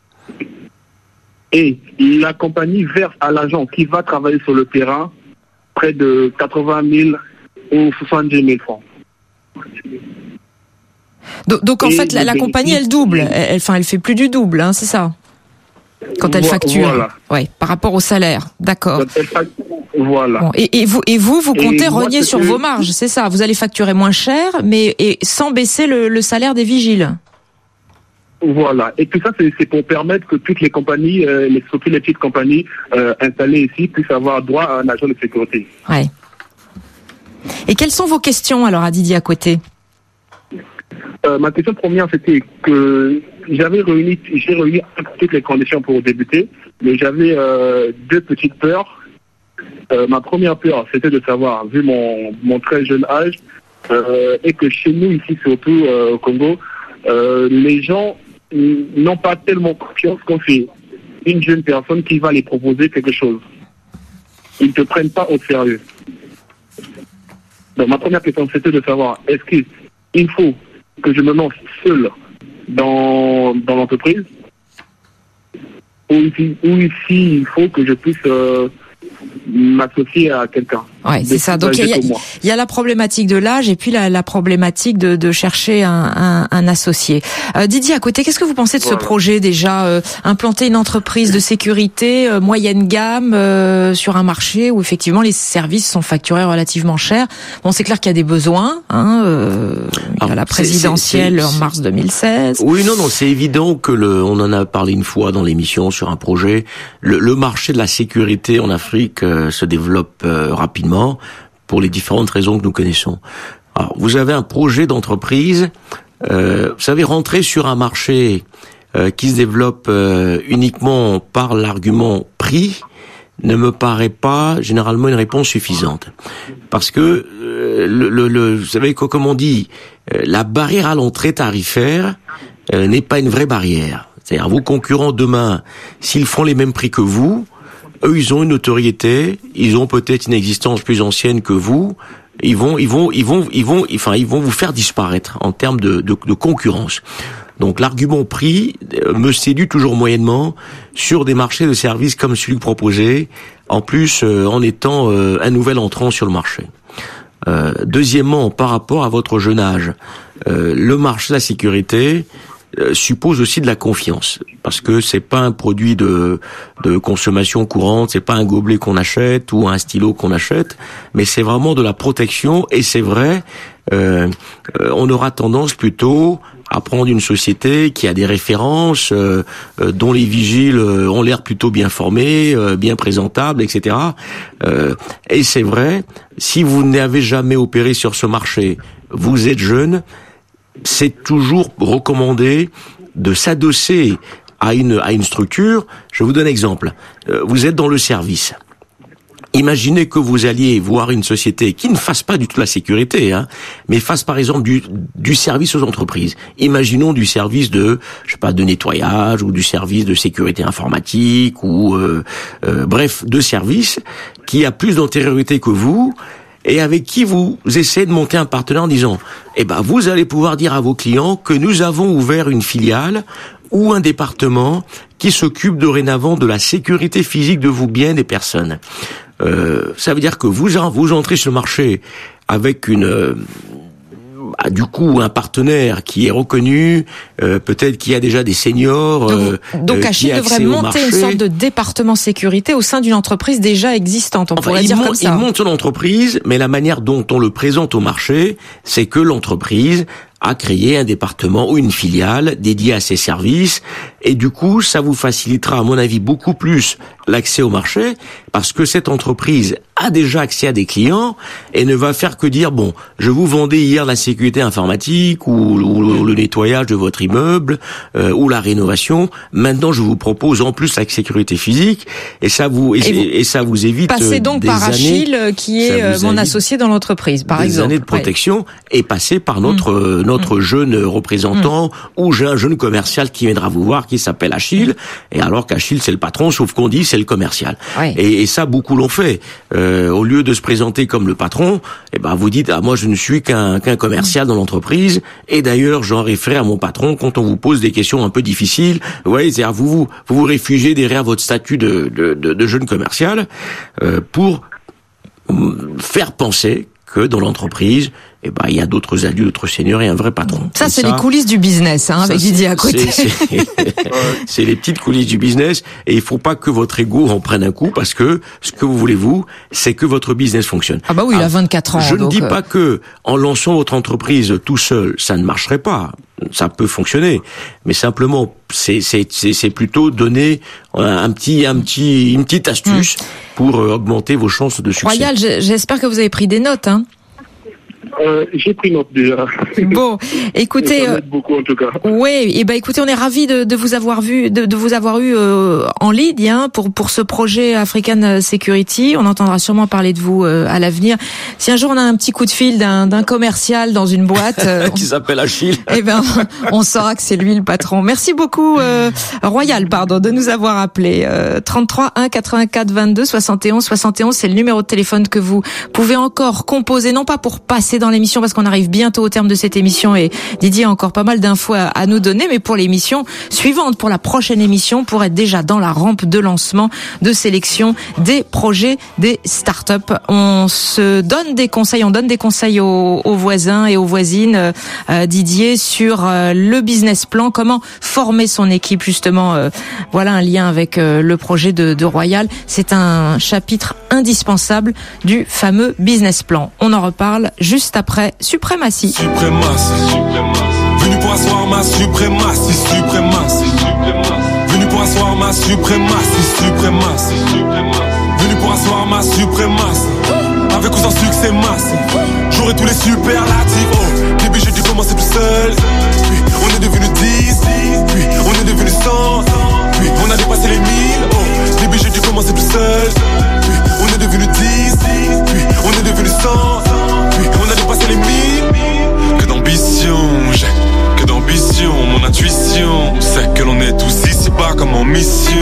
Et la compagnie verse à l'agent qui va travailler sur le terrain près de quatre-vingt mille ou soixante-dix mille francs. Donc, donc en et fait, la, la compagnie, elle double. Elle, enfin, elle fait plus du double, hein, c'est ça? Quand elle facture. Voilà. Ouais, par rapport au salaire. D'accord. Voilà. Bon, et, et vous, et vous, vous comptez et rogner moi, sur que... vos marges, c'est ça? Vous allez facturer moins cher, mais et sans baisser le, le salaire des vigiles. Voilà. Et tout ça, c'est, c'est pour permettre que toutes les compagnies, euh, les, surtout les petites compagnies euh, installées ici, puissent avoir droit à un agent de sécurité. Ouais. Et quelles sont vos questions alors à Didier Akoueté? Euh, ma question première, c'était que j'avais réuni, j'ai réuni toutes les conditions pour débuter, mais j'avais euh, deux petites peurs. Euh, ma première peur, c'était de savoir, vu mon, mon très jeune âge, euh, et que chez nous, ici surtout euh, au Congo, euh, les gens n'ont pas tellement confiance quand c'est une jeune personne qui va les proposer quelque chose. Ils ne te prennent pas au sérieux. Donc ma première question, c'était de savoir, est-ce qu'il faut que je me lance seul dans, dans l'entreprise, ou ici, ou ici il faut que je puisse euh, m'associer à quelqu'un. Ouais, c'est ça. Donc il y, y a la problématique de l'âge et puis la, la problématique de, de chercher un, un, un associé. Euh, Didier Akoueté, qu'est-ce que vous pensez de voilà. ce projet déjà euh, implanter une entreprise de sécurité euh, moyenne gamme euh, sur un marché où effectivement les services sont facturés relativement cher. Bon, c'est clair qu'il y a des besoins. Hein, euh, il y a ah, la présidentielle c'est, c'est, c'est... en mars deux mille seize. Oui, non, non, c'est évident que le, on en a parlé une fois dans l'émission sur un projet. Le, le marché de la sécurité en Afrique euh, se développe euh, rapidement. Pour les différentes raisons que nous connaissons. Alors, vous avez un projet d'entreprise, euh, vous savez, rentrer sur un marché euh, qui se développe euh, uniquement par l'argument prix ne me paraît pas généralement une réponse suffisante. Parce que, euh, le, le, le, vous savez, comme on dit, euh, la barrière à l'entrée tarifaire euh, n'est pas une vraie barrière. C'est-à-dire, vos concurrents demain, s'ils font les mêmes prix que vous, eux, ils ont une notoriété, ils ont peut-être une existence plus ancienne que vous. Ils vont, ils vont, ils vont, ils vont, enfin, ils vont vous faire disparaître en termes de, de, de concurrence. Donc, l'argument prix me séduit toujours moyennement sur des marchés de services comme celui proposé. En plus, euh, en étant euh, un nouvel entrant sur le marché. Euh, deuxièmement, par rapport à votre jeune âge, euh, le marché de la sécurité Euh, suppose aussi de la confiance, parce que c'est pas un produit de de consommation courante, c'est pas un gobelet qu'on achète ou un stylo qu'on achète, mais c'est vraiment de la protection. Et c'est vrai, euh, euh, on aura tendance plutôt à prendre une société qui a des références, euh, euh, dont les vigiles euh, ont l'air plutôt bien formés, euh, bien présentables, et cetera. Euh, et c'est vrai, si vous n'avez jamais opéré sur ce marché, vous êtes jeune, c'est toujours recommandé de s'adosser à une à une structure. Je vous donne un exemple. Euh, vous êtes dans le service. Imaginez que vous alliez voir une société qui ne fasse pas du tout la sécurité, hein, mais fasse par exemple du du service aux entreprises. Imaginons du service de, je sais pas, de nettoyage ou du service de sécurité informatique ou euh, euh, bref, de service qui a plus d'antériorité que vous. Et avec qui vous essayez de monter un partenaire en disant, eh ben, vous allez pouvoir dire à vos clients que nous avons ouvert une filiale ou un département qui s'occupe dorénavant de la sécurité physique de vos biens et des personnes. Euh, ça veut dire que vous, vous entrez sur le marché avec une, euh, bah, du coup, un partenaire qui est reconnu, euh, peut-être qu'il y a déjà des seniors. Donc, euh, donc Achille devrait monter une sorte de département sécurité au sein d'une entreprise déjà existante, on enfin, pourrait dire monte, comme ça. Il monte son entreprise, mais la manière dont on le présente au marché, c'est que l'entreprise à créer un département ou une filiale dédiée à ces services. Et du coup, ça vous facilitera, à mon avis, beaucoup plus l'accès au marché, parce que cette entreprise a déjà accès à des clients et ne va faire que dire, bon, je vous vendais hier la sécurité informatique ou, ou le nettoyage de votre immeuble euh, ou la rénovation. Maintenant, je vous propose en plus la sécurité physique et ça vous et, et, vous, et ça vous évite passez donc des par Achille, années, qui est mon associé dans l'entreprise, par des exemple. Des années de protection ouais. et passer par notre mmh. notre mmh. jeune représentant mmh. ou j'ai un jeune commercial qui viendra vous voir qui s'appelle Achille et alors qu'Achille c'est le patron, sauf qu'on dit c'est le commercial. Ouais. Et, et ça beaucoup l'ont fait. Euh, au lieu de se présenter comme le patron, eh ben vous dites ah moi je ne suis qu'un qu'un commercial dans l'entreprise et d'ailleurs j'en réfère à mon patron quand on vous pose des questions un peu difficiles. Vous voyez, c'est-à-dire vous vous vous vous réfugiez derrière votre statut de de de, de jeune commercial euh, pour faire penser que dans l'entreprise, eh ben il y a d'autres adultes, d'autres seniors et un vrai patron. Ça, et c'est ça, les coulisses du business, hein, avec Didier à côté. C'est, c'est, c'est les petites coulisses du business et il faut pas que votre ego en prenne un coup parce que ce que vous voulez vous, c'est que votre business fonctionne. Ah bah oui, il a vingt-quatre ans. Je donc ne dis euh... pas que en lançant votre entreprise tout seul, ça ne marcherait pas. Ça peut fonctionner, mais simplement, c'est c'est c'est, c'est plutôt donner un, un petit un petit une petite astuce mmh. pour euh, augmenter vos chances de succès. Royal, j'espère que vous avez pris des notes, hein. Euh, j'ai pris note déjà. Bon, écoutez, ça m'aide beaucoup en tout cas. Oui, et ben écoutez, on est ravis de, de vous avoir vu, de, de vous avoir eu euh, en ligne hein, pour pour ce projet African Security. On entendra sûrement parler de vous euh, à l'avenir. Si un jour on a un petit coup de fil d'un d'un commercial dans une boîte euh, qui s'appelle Achille, eh ben on saura que c'est lui le patron. Merci beaucoup euh, Royal, pardon, de nous avoir appelé. Euh, trente-trois un quatre-vingt-quatre vingt-deux soixante et onze soixante et onze, c'est le numéro de téléphone que vous pouvez encore composer, non pas pour passer dans l'émission parce qu'on arrive bientôt au terme de cette émission et Didier a encore pas mal d'infos à, à nous donner, mais pour l'émission suivante, pour la prochaine émission, pour être déjà dans la rampe de lancement, de sélection des projets, des startups. On se donne des conseils, on donne des conseils aux, aux voisins et aux voisines, euh, Didier, sur euh, le business plan, comment former son équipe justement. Euh, voilà un lien avec euh, le projet de, de Royal. C'est un chapitre indispensable du fameux business plan. On en reparle juste après Suprématie. Suprématie. Venu pour asseoir ma suprématie, suprématie. Venu pour asseoir ma suprématie, suprématie. Venu pour asseoir ma suprématie. Avec ou sans succès massif. J'aurai tous les superlatifs. Oh, début j'ai dû commencer tout seul. Puis on est devenu dix. Puis on est devenu cent. Puis on a dépassé les mille. Oh, début j'ai dû commencer tout seul. Puis on est devenu dix. Puis on est devenu cent. Puis on a dépassé les mille. Que d'ambition j'ai, que d'ambition. Mon intuition c'est que l'on est tous ici bas comme en mission.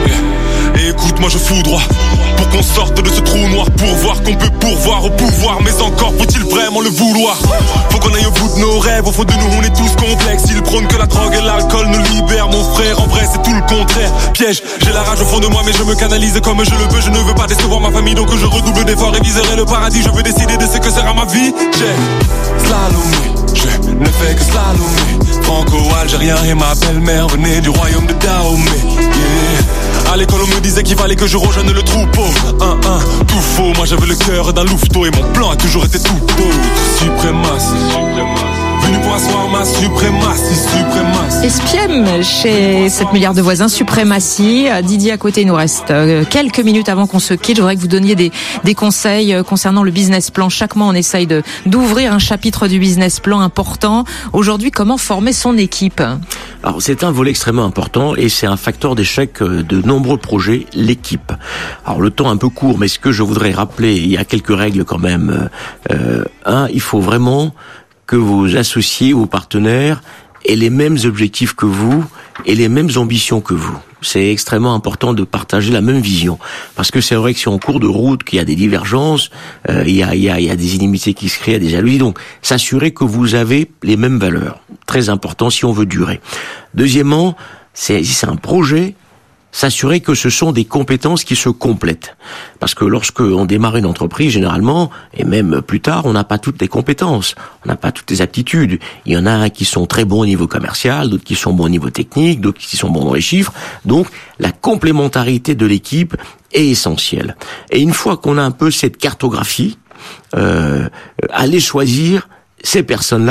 Et écoute, moi je fous droit pour qu'on sorte de ce trou noir, pour voir qu'on peut pourvoir au pouvoir, mais encore faut-il vraiment le vouloir. Faut qu'on aille au bout de nos rêves, au fond de nous on est tous complexes. Ils prônent que la drogue et l'alcool nous libèrent, mon frère, en vrai c'est tout le contraire. Piège, j'ai la rage au fond de moi mais je me canalise comme je le veux. Je ne veux pas décevoir ma famille donc je redouble d'efforts et viserai le paradis. Je veux décider de ce que sera ma vie. J'ai slalomé, je ne fais que slalomer. Franco-algérien et ma belle-mère venaient du royaume de Dahomey. Yeah. À l'école on me disait qu'il fallait que je rejoigne le troupeau. Un, un, tout faux, moi j'avais le cœur d'un louveteau et mon plan a toujours été tout beau. Suprématie, venu pour asseoir ma suprématie, suprématie. Espiem chez sept milliards de voisins, suprématie. Didier à côté, il nous reste quelques minutes avant qu'on se quitte. Je voudrais que vous donniez des, des conseils concernant le business plan. Chaque mois on essaye de, d'ouvrir un chapitre du business plan important. Aujourd'hui, comment former son équipe? Alors c'est un volet extrêmement important et c'est un facteur d'échec de nombreux projets, l'équipe. Alors le temps est un peu court, mais ce que je voudrais rappeler, il y a quelques règles quand même. Euh, un, il faut vraiment que vos associés, vos partenaires aient les mêmes objectifs que vous et les mêmes ambitions que vous. C'est extrêmement important de partager la même vision. Parce que c'est vrai que si en cours de route, qu'il y a des divergences, euh, il y a, il y a, il y a des inimitiés qui se créent, il y a des jalousies. Donc, s'assurer que vous avez les mêmes valeurs. Très important si on veut durer. Deuxièmement, c'est, si c'est un projet, s'assurer que ce sont des compétences qui se complètent. Parce que lorsque on démarre une entreprise, généralement, et même plus tard, on n'a pas toutes les compétences, on n'a pas toutes les aptitudes. Il y en a qui sont très bons au niveau commercial, d'autres qui sont bons au niveau technique, d'autres qui sont bons dans les chiffres. Donc, la complémentarité de l'équipe est essentielle. Et une fois qu'on a un peu cette cartographie, euh, aller choisir ces personnes-là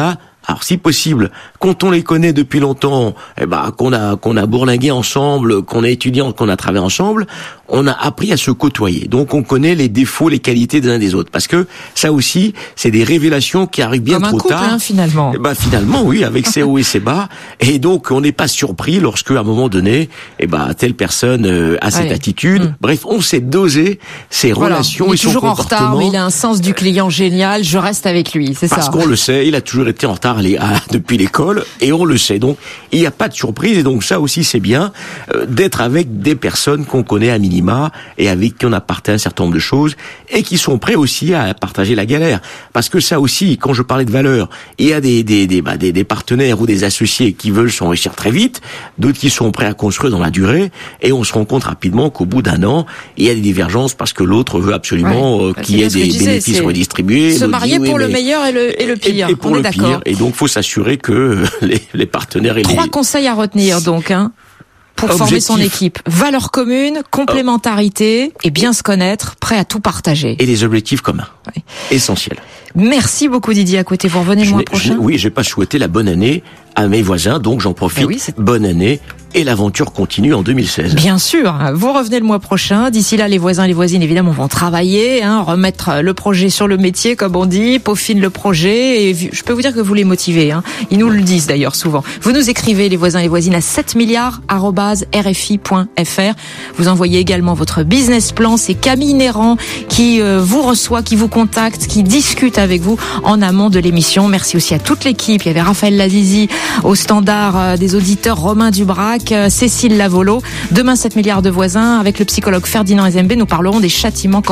Alors si possible, quand on les connaît depuis longtemps, eh ben qu'on a qu'on a bourlingué ensemble, qu'on est étudiant, qu'on a travaillé ensemble, on a appris à se côtoyer. Donc on connaît les défauts, les qualités des uns des autres. Parce que ça aussi, c'est des révélations qui arrivent bien Comme trop un couple, tard. Hein, finalement. Eh ben finalement, oui, avec ses hauts et ses bas. Et donc on n'est pas surpris lorsque à un moment donné, eh ben telle personne euh, a cette Allez. attitude. Mmh. Bref, on sait doser ses voilà. relations il est et son toujours en comportement. retard, mais il a un sens du client génial. Je reste avec lui, c'est Parce ça. qu'on le sait, il a toujours été en retard les, à, depuis l'école, et on le sait. Donc, il n'y a pas de surprise, et donc ça aussi, c'est bien euh, d'être avec des personnes qu'on connaît à minima, et avec qui on a partagé un certain nombre de choses, et qui sont prêts aussi à partager la galère. Parce que ça aussi, quand je parlais de valeur, il y a des, des, des, bah, des, des partenaires ou des associés qui veulent s'enrichir très vite, d'autres qui sont prêts à construire dans la durée, et on se rend compte rapidement qu'au bout d'un an, il y a des divergences parce que l'autre veut absolument ouais. euh, qu'il y ait des disais, bénéfices redistribués. Se marier dit, pour oui, le mais... meilleur et le, et le pire. Et, et pour on le est d'accord. pire. Et donc, faut s'assurer que les, les partenaires et Trois les... conseils à retenir, donc, hein, pour Objectif. former son équipe. Valeurs communes, complémentarité et bien se connaître, prêt à tout partager. Et des objectifs communs. Ouais. Essentiels. Merci beaucoup Didier Accoté. Vous revenez le mois prochain. Oui, j'ai pas souhaité la bonne année à mes voisins, donc j'en profite. Oui, bonne année. Et l'aventure continue en deux mille seize. Bien sûr, vous revenez le mois prochain. D'ici là, les voisins et les voisines, évidemment, vont travailler, hein, remettre le projet sur le métier, comme on dit, peaufiner le projet. Et je peux vous dire que vous les motivez. Hein. Ils nous le disent d'ailleurs souvent. Vous nous écrivez, les voisins et les voisines, à sept milliards arobase r f i point f r. Vous envoyez également votre business plan. C'est Camille Néran qui euh, vous reçoit, qui vous contacte, qui discute avec vous en amont de l'émission. Merci aussi à toute l'équipe. Il y avait Raphaël Lazizi au standard euh, des auditeurs, Romain Dubrac, Cécile Lavolo. Demain, sept milliards de voisins. Avec le psychologue Ferdinand Ezembe, nous parlerons des châtiments